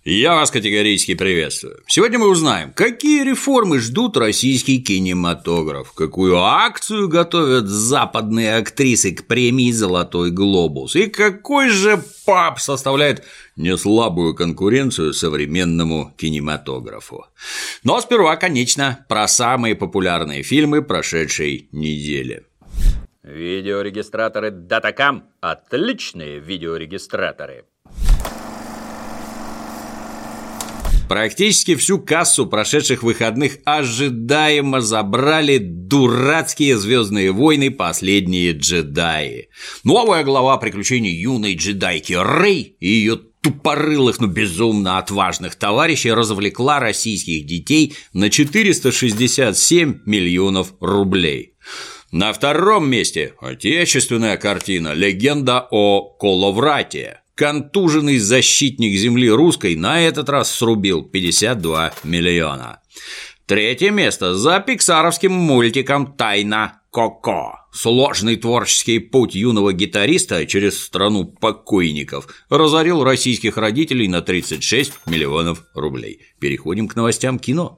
Я вас категорически приветствую. Сегодня мы узнаем, какие реформы ждут российский кинематограф, какую акцию готовят западные актрисы к премии «Золотой глобус» и какой же ПАП составляет неслабую конкуренцию современному кинематографу. Но сперва, конечно, про самые популярные фильмы прошедшей недели. Видеорегистраторы Datacam – отличные видеорегистраторы. Практически всю кассу прошедших выходных ожидаемо забрали дурацкие «Звездные войны. Последние джедаи». Новая глава приключений юной джедайки Рей и ее тупорылых, но безумно отважных товарищей развлекла российских детей на 467 миллионов рублей. На втором месте отечественная картина «Легенда о Коловрате». Контуженный защитник земли русской на этот раз срубил 52 миллиона. Третье место за пиксаровским мультиком «Тайна Коко». Сложный творческий путь юного гитариста через страну покойников разорил российских родителей на 36 миллионов рублей. Переходим к новостям кино.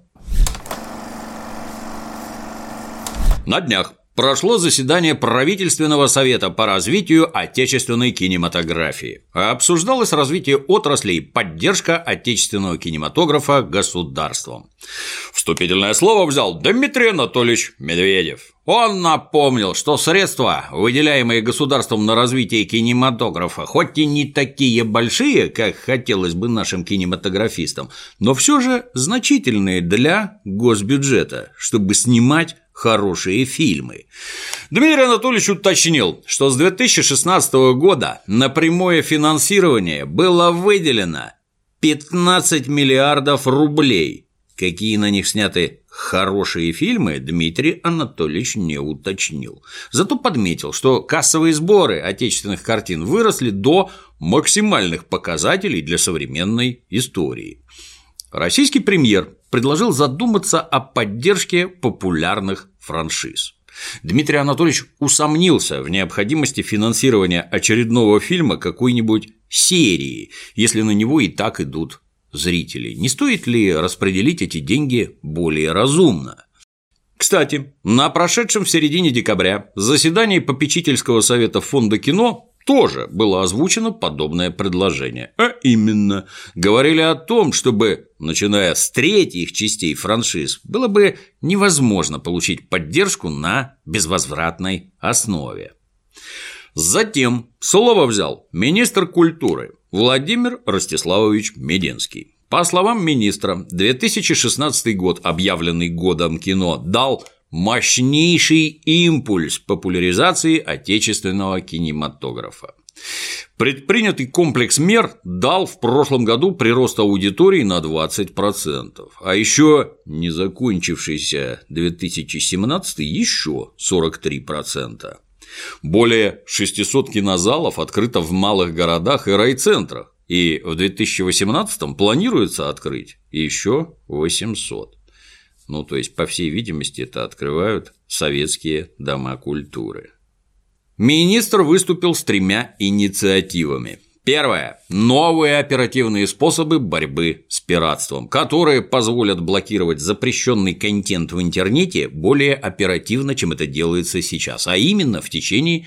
На днях прошло заседание Правительственного совета по развитию отечественной кинематографии. Обсуждалось развитие отрасли и поддержка отечественного кинематографа государством. Вступительное слово взял Дмитрий Анатольевич Медведев. Он напомнил, что средства, выделяемые государством на развитие кинематографа, хоть и не такие большие, как хотелось бы нашим кинематографистам, но все же значительные для госбюджета, чтобы снимать хорошие фильмы. Дмитрий Анатольевич уточнил, что с 2016 года на прямое финансирование было выделено 15 миллиардов рублей. Какие на них сняты хорошие фильмы, Дмитрий Анатольевич не уточнил. Зато подметил, что кассовые сборы отечественных картин выросли до максимальных показателей для современной истории. Российский премьер предложил задуматься о поддержке популярных франшиз. Дмитрий Анатольевич усомнился в необходимости финансирования очередного фильма какой-нибудь серии, если на него и так идут зрители. Не стоит ли распределить эти деньги более разумно? Кстати, на прошедшем в середине декабря заседании попечительского совета Фонда кино тоже было озвучено подобное предложение. А именно, говорили о том, чтобы, начиная с третьих частей франшиз, было бы невозможно получить поддержку на безвозвратной основе. Затем слово взял министр культуры Владимир Ростиславович Мединский. По словам министра, 2016 год, объявленный годом кино, дал мощнейший импульс популяризации отечественного кинематографа. Предпринятый комплекс мер дал в прошлом году прирост аудитории на 20%, а еще не закончившийся 2017 еще 43%. Более 600 кинозалов открыто в малых городах и райцентрах, и в 2018 планируется открыть еще 800. Ну, то есть, по всей видимости, это открывают советские дома культуры. Министр выступил с 3 инициативами. Первое – новые оперативные способы борьбы с пиратством, которые позволят блокировать запрещенный контент в интернете более оперативно, чем это делается сейчас, а именно в течение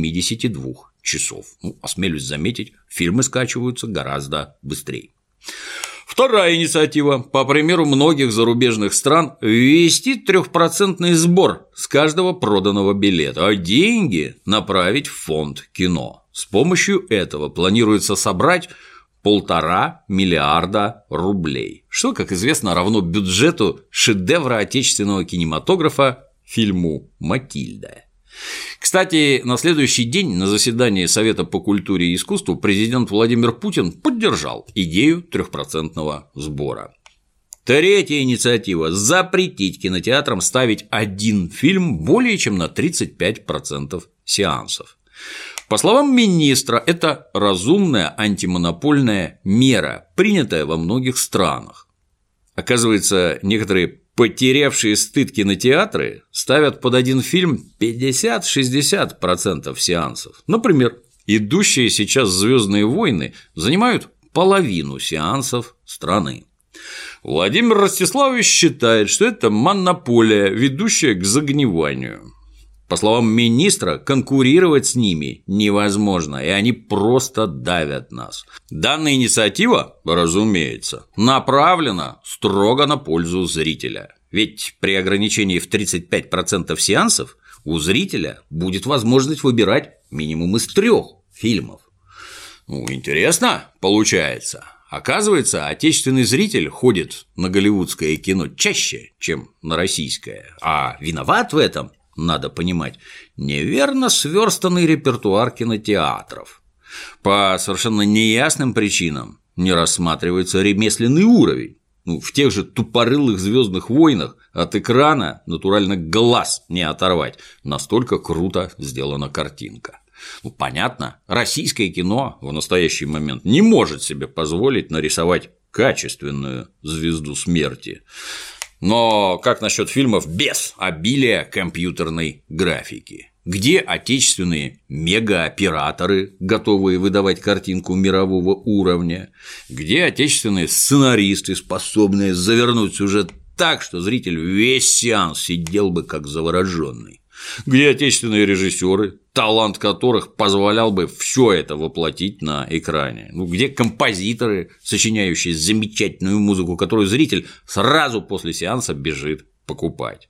72 часов. Осмелюсь заметить, фильмы скачиваются гораздо быстрее. Вторая инициатива, по примеру многих зарубежных стран, ввести 3% сбор с каждого проданного билета, а деньги направить в фонд кино. С помощью этого планируется собрать 1,5 миллиарда рублей, что, как известно, равно бюджету шедевра отечественного кинематографа фильму «Матильда». Кстати, на следующий день на заседании Совета по культуре и искусству президент Владимир Путин поддержал идею 3% сбора. Третья инициатива – запретить кинотеатрам ставить один фильм более чем на 35% сеансов. По словам министра, это разумная антимонопольная мера, принятая во многих странах. Оказывается, некоторые потерявшие стыд кинотеатры ставят под один фильм 50-60% сеансов. Например, идущие сейчас «Звездные войны» занимают половину сеансов страны. Владимир Ростиславович считает, что это монополия, ведущая к загниванию. По словам министра, конкурировать с ними невозможно, и они просто давят нас. Данная инициатива, разумеется, направлена строго на пользу зрителя. Ведь при ограничении в 35% сеансов у зрителя будет возможность выбирать минимум из 3 фильмов. Интересно получается. Оказывается, отечественный зритель ходит на голливудское кино чаще, чем на российское, а виноват в этом, надо понимать, неверно сверстанный репертуар кинотеатров. По совершенно неясным причинам не рассматривается ремесленный уровень. В тех же тупорылых «Звездных войнах» от экрана натурально глаз не оторвать, настолько круто сделана картинка. Понятно, российское кино в настоящий момент не может себе позволить нарисовать качественную звезду смерти. Но как насчет фильмов без обилия компьютерной графики? Где отечественные мегаоператоры, готовые выдавать картинку мирового уровня? Где отечественные сценаристы, способные завернуть сюжет так, что зритель весь сеанс сидел бы как завороженный? Где отечественные режиссеры, талант которых позволял бы все это воплотить на экране? Где композиторы, сочиняющие замечательную музыку, которую зритель сразу после сеанса бежит покупать?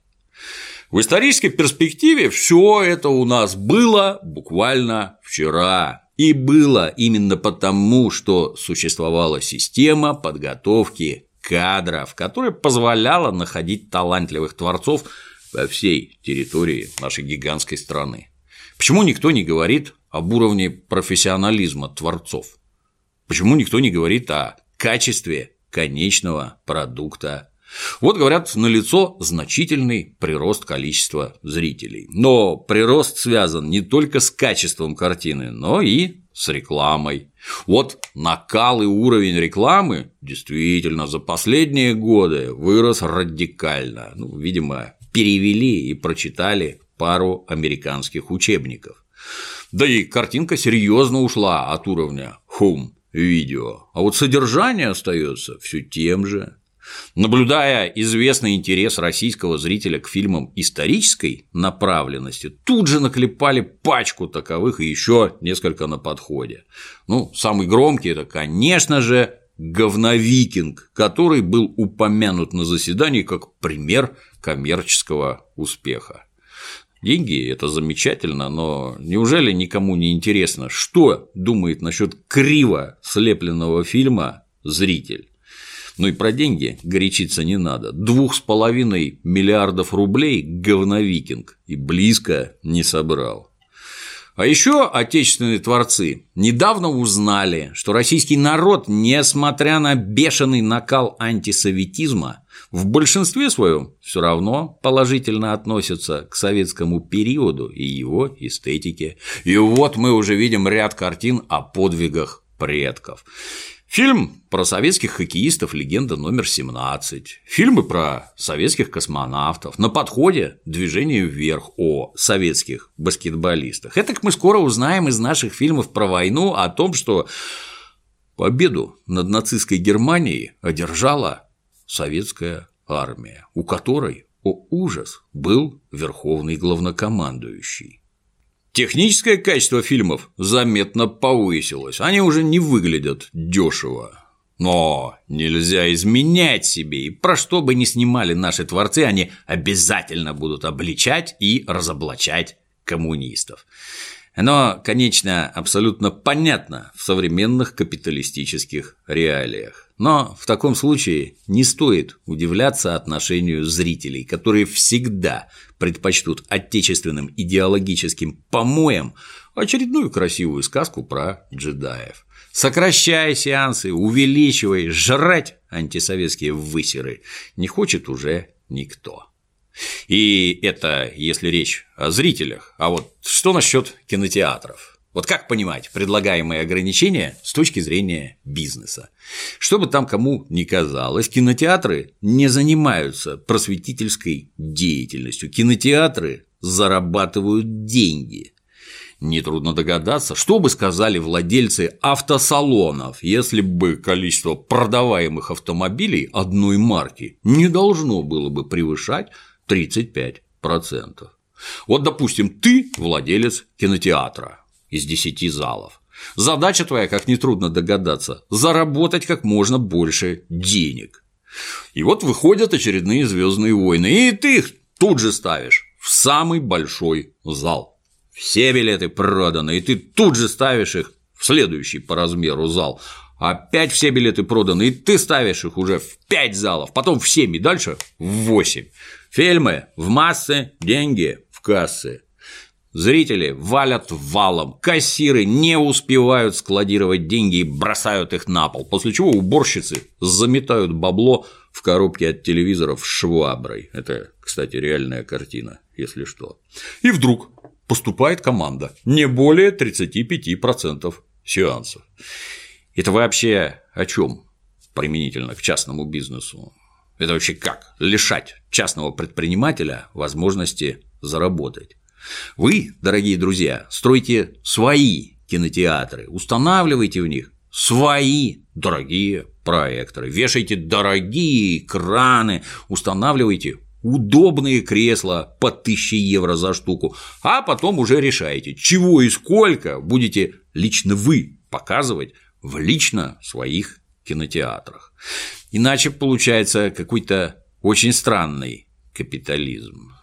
В исторической перспективе все это у нас было буквально вчера. И было именно потому, что существовала система подготовки кадров, которая позволяла находить талантливых творцов по всей территории нашей гигантской страны. Почему никто не говорит об уровне профессионализма творцов? Почему никто не говорит о качестве конечного продукта? Вот, говорят, налицо значительный прирост количества зрителей. Но прирост связан не только с качеством картины, но и с рекламой. Вот накал и уровень рекламы действительно за последние годы вырос радикально. Видимо, перевели и прочитали пару американских учебников. Да и картинка серьезно ушла от уровня home-видео, а вот содержание остается все тем же. Наблюдая известный интерес российского зрителя к фильмам исторической направленности, тут же наклепали пачку таковых и еще несколько на подходе. Самый громкий – это, конечно же, «Говновикинг», который был упомянут на заседании как пример коммерческого успеха. Деньги – это замечательно, но неужели никому не интересно, что думает насчет криво слепленного фильма зритель? И про деньги горячиться не надо. 2,5 миллиардов рублей «Говновикинг» и близко не собрал. А еще отечественные творцы недавно узнали, что российский народ, несмотря на бешеный накал антисоветизма, в большинстве своем все равно положительно относятся к советскому периоду и его эстетике. И вот мы уже видим ряд картин о подвигах предков. Фильм про советских хоккеистов «Легенда номер 17», фильмы про советских космонавтов, на подходе «Движение вверх» о советских баскетболистах. Это мы скоро узнаем из наших фильмов про войну о том, что победу над нацистской Германией одержала советская армия, у которой, о ужас, был верховный главнокомандующий. Техническое качество фильмов заметно повысилось, они уже не выглядят дешево. Но нельзя изменять себе, и про что бы ни снимали наши творцы, они обязательно будут обличать и разоблачать коммунистов. Оно, конечно, абсолютно понятно в современных капиталистических реалиях. Но в таком случае не стоит удивляться отношению зрителей, которые всегда предпочтут отечественным идеологическим помоям очередную красивую сказку про джедаев. Сокращай сеансы, увеличивай, жрать антисоветские высеры не хочет уже никто. И это если речь о зрителях. А вот что насчет кинотеатров? Вот как понимать предлагаемые ограничения с точки зрения бизнеса? Что бы там кому ни казалось, кинотеатры не занимаются просветительской деятельностью. Кинотеатры зарабатывают деньги. Нетрудно догадаться, что бы сказали владельцы автосалонов, если бы количество продаваемых автомобилей одной марки не должно было бы превышать 35%. Вот, допустим, ты владелец кинотеатра из 10 залов. Задача твоя, как нетрудно догадаться, заработать как можно больше денег. И вот выходят очередные «Звездные войны», и ты их тут же ставишь в самый большой зал. Все билеты проданы, и ты тут же ставишь их в следующий по размеру зал. Опять все билеты проданы, и ты ставишь их уже в 5 залов, потом в 7 и дальше в 8. Фильмы в массы, деньги в кассы. Зрители валят валом, кассиры не успевают складировать деньги и бросают их на пол, после чего уборщицы заметают бабло в коробке от телевизоров шваброй. Это, кстати, реальная картина, если что. И вдруг поступает команда, не более 35% сеансов. Это вообще о чем применительно к частному бизнесу? Это вообще как лишать частного предпринимателя возможности заработать? Вы, дорогие друзья, стройте свои кинотеатры, устанавливайте в них свои дорогие проекторы, вешайте дорогие экраны, устанавливайте удобные кресла по 1000 евро за штуку, а потом уже решаете, чего и сколько будете лично вы показывать в лично своих кинотеатрах. Иначе получается какой-то очень странный капитализм.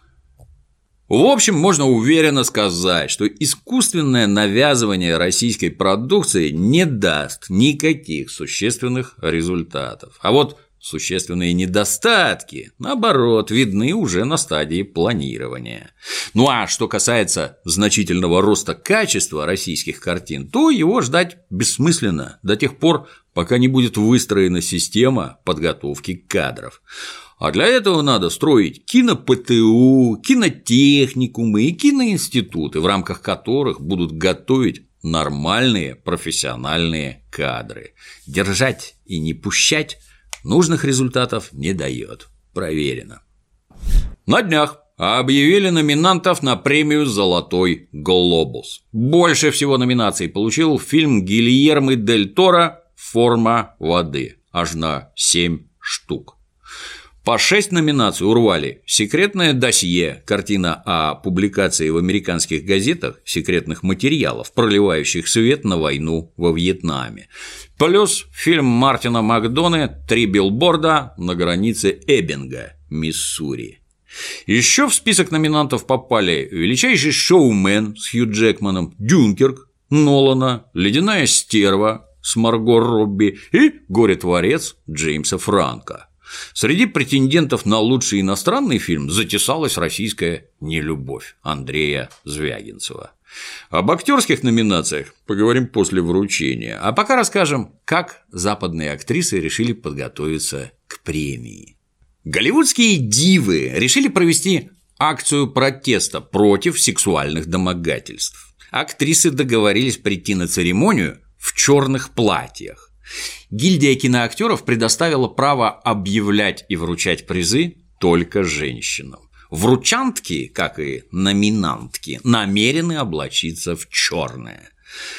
В общем, можно уверенно сказать, что искусственное навязывание российской продукции не даст никаких существенных результатов. А вот существенные недостатки, наоборот, видны уже на стадии планирования. Ну а что касается значительного роста качества российских картин, то его ждать бессмысленно до тех пор, пока не будет выстроена система подготовки кадров. А для этого надо строить кино-ПТУ, кинотехникумы и киноинституты, в рамках которых будут готовить нормальные профессиональные кадры. Держать и не пущать нужных результатов не дает. Проверено. На днях объявили номинантов на премию «Золотой глобус». Больше всего номинаций получил фильм Гильермо дель Торо «Форма воды», аж на 7 штук. По 6 номинаций урвали «Секретное досье», картина о публикации в американских газетах секретных материалов, проливающих свет на войну во Вьетнаме, плюс фильм Мартина Макдоне «Три билборда на границе Эббинга, Миссури». Еще в список номинантов попали «Величайший шоумен» с Хью Джекманом, «Дюнкерк» Нолана, «Ледяная стерва» с Марго Робби и «Горе-творец» Джеймса Франко. Среди претендентов на лучший иностранный фильм затесалась российская «Нелюбовь» Андрея Звягинцева. Об актерских номинациях поговорим после вручения, а пока расскажем, как западные актрисы решили подготовиться к премии. Голливудские дивы решили провести акцию протеста против сексуальных домогательств. Актрисы договорились прийти на церемонию в черных платьях. Гильдия киноактеров предоставила право объявлять и вручать призы только женщинам. Вручантки, как и номинантки, намерены облачиться в черное.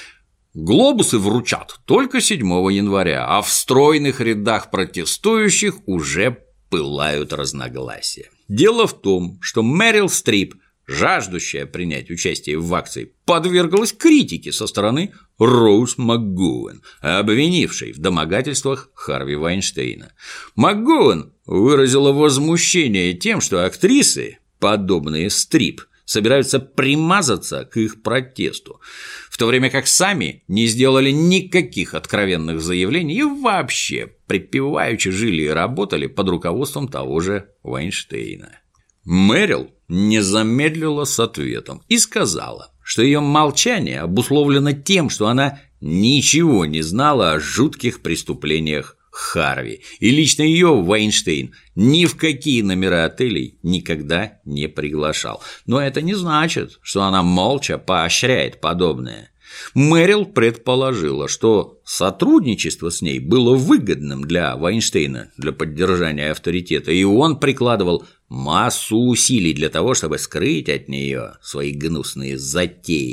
Глобусы вручат только 7 января, а в стройных рядах протестующих уже пылают разногласия. Дело в том, что Мэрил Стрип, жаждущая принять участие в акции, подверглась критике со стороны Роуз МакГоуэн, обвинившей в домогательствах Харви Вайнштейна. МакГоуэн выразила возмущение тем, что актрисы, подобные Стрип, собираются примазаться к их протесту, в то время как сами не сделали никаких откровенных заявлений и вообще припеваючи жили и работали под руководством того же Вайнштейна. Мэрил не замедлила с ответом и сказала, что ее молчание обусловлено тем, что она ничего не знала о жутких преступлениях Харви, и лично ее Вайнштейн ни в какие номера отелей никогда не приглашал. Но это не значит, что она молча поощряет подобное. Мэрил предположила, что сотрудничество с ней было выгодным для Вайнштейна для поддержания авторитета, и он прикладывал массу усилий для того, чтобы скрыть от нее свои гнусные затеи.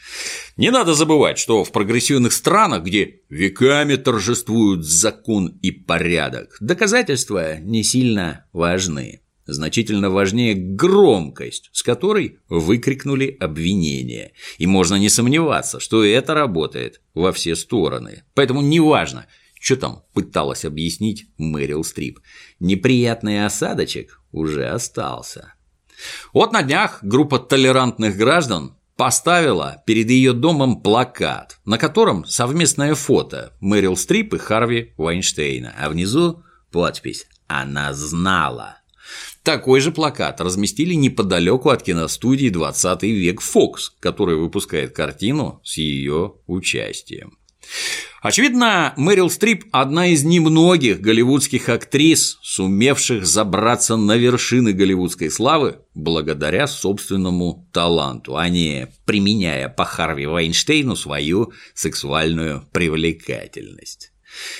Не надо забывать, что в прогрессивных странах, где веками торжествуют закон и порядок, доказательства не сильно важны. Значительно важнее громкость, с которой выкрикнули обвинение. И можно не сомневаться, что это работает во все стороны. Поэтому неважно, что там пыталась объяснить Мэрил Стрип. Неприятный осадочек уже остался. Вот на днях группа толерантных граждан поставила перед ее домом плакат, на котором совместное фото Мэрил Стрип и Харви Вайнштейна, а внизу подпись «Она знала». Такой же плакат разместили неподалеку от киностудии «20 век Фокс», которая выпускает картину с ее участием. Очевидно, Мэрил Стрип – одна из немногих голливудских актрис, сумевших забраться на вершины голливудской славы благодаря собственному таланту, а не применяя по Харви Вайнштейну свою сексуальную привлекательность.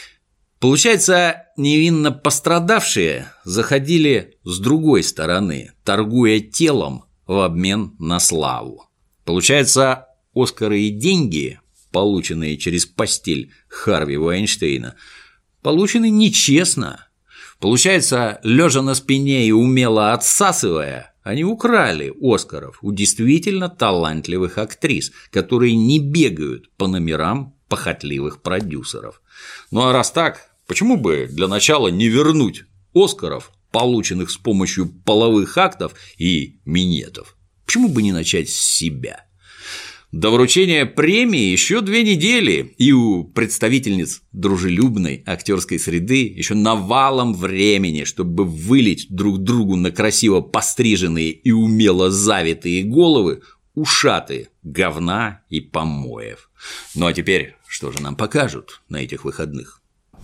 Получается, невинно пострадавшие заходили с другой стороны, торгуя телом в обмен на славу. Получается, Оскары и деньги, полученные через постель Харви Вайнштейна, получены нечестно. Получается, лежа на спине и умело отсасывая, они украли Оскаров у действительно талантливых актрис, которые не бегают по номерам похотливых продюсеров. Ну а раз так, почему бы для начала не вернуть Оскаров, полученных с помощью половых актов и минетов? Почему бы не начать с себя? До вручения премии еще 2 недели, и у представительниц дружелюбной актерской среды еще навалом времени, чтобы вылить друг другу на красиво постриженные и умело завитые головы ушаты говна и помоев. Ну а теперь что же нам покажут на этих выходных?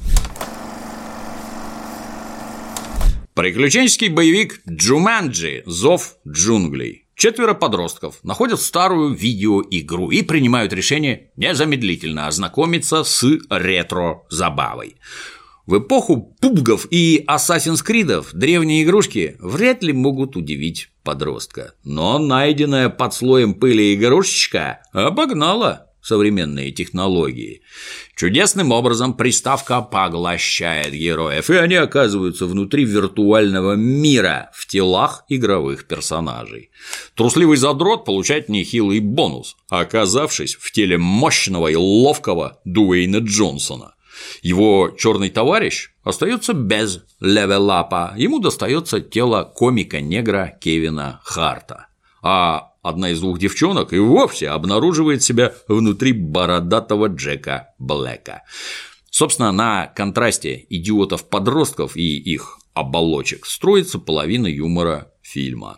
Приключенческий боевик «Джуманджи. Зов джунглей». 4 подростков находят старую видеоигру и принимают решение незамедлительно ознакомиться с ретро-забавой. В эпоху пубгов и Assassin's Creed'ов древние игрушки вряд ли могут удивить подростка, но найденная под слоем пыли игрушечка обогнала современные технологии. Чудесным образом приставка поглощает героев, и они оказываются внутри виртуального мира в телах игровых персонажей. Трусливый задрот получает нехилый бонус, оказавшись в теле мощного и ловкого Дуэйна Джонсона. Его черный товарищ остается без левелапа, ему достается тело комика-негра Кевина Харта, а одна из 2 девчонок и вовсе обнаруживает себя внутри бородатого Джека Блэка. Собственно, на контрасте идиотов-подростков и их оболочек строится половина юмора фильма.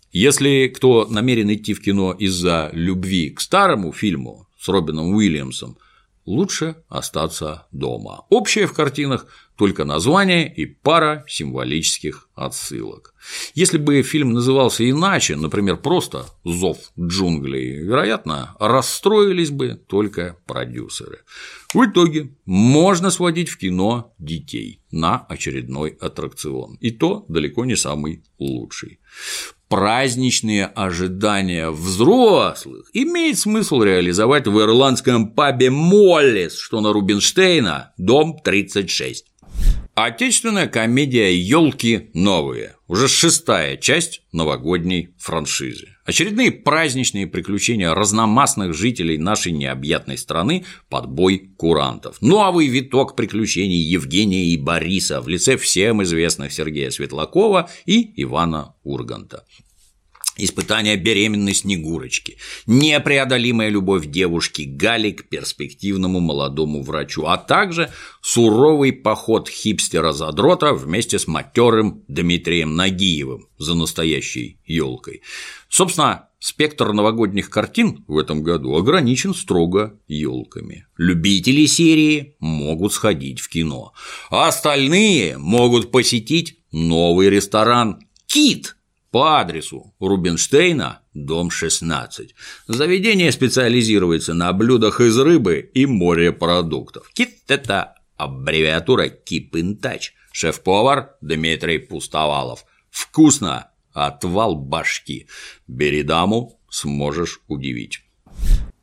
Если кто намерен идти в кино из-за любви к старому фильму с Робином Уильямсом, лучше остаться дома. Общее в картинах только название и пара символических отсылок. Если бы фильм назывался иначе, например, просто «Зов джунглей», вероятно, расстроились бы только продюсеры. В итоге можно сводить в кино детей на очередной аттракцион, и то далеко не самый лучший. Праздничные ожидания взрослых имеет смысл реализовать в ирландском пабе «Моллис», что на Рубинштейна, дом 36. Отечественная комедия «Ёлки новые», уже 6-я часть новогодней франшизы. Очередные праздничные приключения разномастных жителей нашей необъятной страны под бой курантов. Новый виток приключений Евгения и Бориса в лице всем известных Сергея Светлакова и Ивана Урганта. Испытание беременной Снегурочки, непреодолимая любовь девушки Гали к перспективному молодому врачу, а также суровый поход хипстера-задрота вместе с матёрым Дмитрием Нагиевым за настоящей ёлкой. Собственно, спектр новогодних картин в этом году ограничен строго ёлками. Любители серии могут сходить в кино, а остальные могут посетить новый ресторан «Кит» по адресу Рубинштейна, дом 16. Заведение специализируется на блюдах из рыбы и морепродуктов. КИТ – это аббревиатура Keep in Touch. Шеф-повар Дмитрий Пустовалов. Вкусно, отвал башки. Бери даму, сможешь удивить.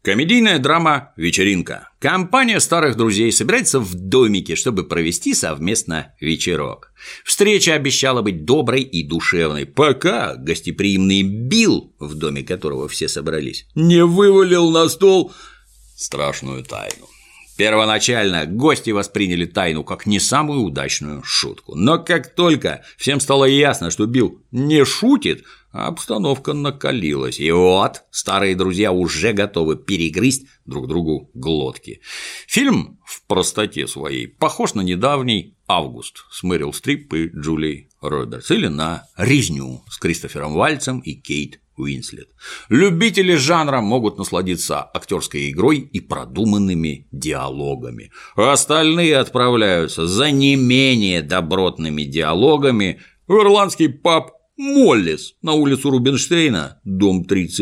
Комедийная драма «Вечеринка». Компания старых друзей собирается в домике, чтобы провести совместно вечерок. Встреча обещала быть доброй и душевной, пока гостеприимный Билл, в доме которого все собрались, не вывалил на стол страшную тайну. Первоначально гости восприняли тайну как не самую удачную шутку. Но как только всем стало ясно, что Билл не шутит, обстановка накалилась. И вот старые друзья уже готовы перегрызть друг другу глотки. Фильм в простоте своей похож на недавний «Август» с Мэрил Стрип и Джулией Робертс или на «Резню» с Кристофером Вальцем и Кейт Уинслет. Любители жанра могут насладиться актерской игрой и продуманными диалогами. Остальные отправляются за не менее добротными диалогами в ирландский паб «Моллис» на улицу Рубинштейна, дом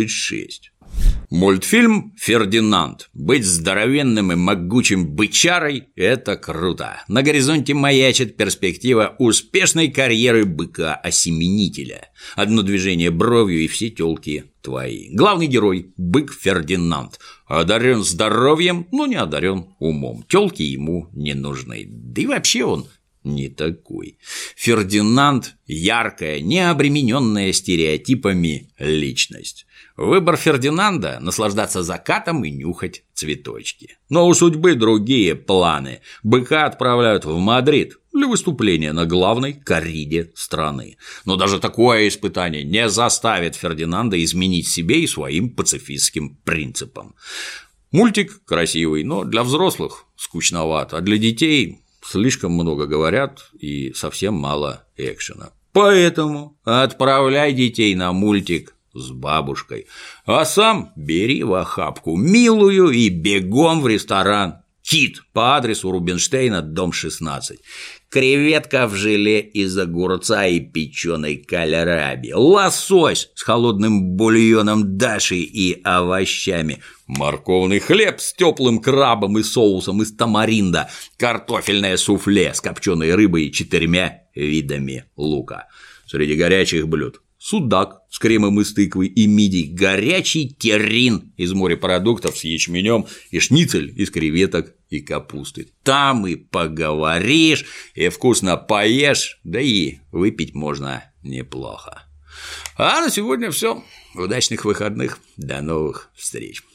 36. Мультфильм «Фердинанд». Быть здоровенным и могучим бычарой – это круто. На горизонте маячит перспектива успешной карьеры быка-осеменителя. Одно движение бровью, и все тёлки твои. Главный герой – бык Фердинанд. Одарен здоровьем, но не одарен умом. Тёлки ему не нужны. Да и вообще он не такой. Фердинанд – яркая, не обремененная стереотипами личность. Выбор Фердинанда – наслаждаться закатом и нюхать цветочки. Но у судьбы другие планы. Быка отправляют в Мадрид для выступления на главной корриде страны. Но даже такое испытание не заставит Фердинанда изменить себе и своим пацифистским принципам. Мультик красивый, но для взрослых скучноват, а для детей слишком много говорят и совсем мало экшена. Поэтому отправляй детей на мультик с бабушкой, а сам бери в охапку милую и бегом в ресторан «Кит» по адресу Рубинштейна, дом 16. Креветка в желе из огурца и печеной кальраби, лосось с холодным бульоном даши и овощами, морковный хлеб с теплым крабом и соусом из тамаринда, картофельное суфле с копченой рыбой и 4 видами лука. Среди горячих блюд судак с кремом из тыквы и мидий, горячий террин из морепродуктов с ячменем и шницель из креветок и капусты. Там и поговоришь, и вкусно поешь, да и выпить можно неплохо. А на сегодня все. Удачных выходных. До новых встреч.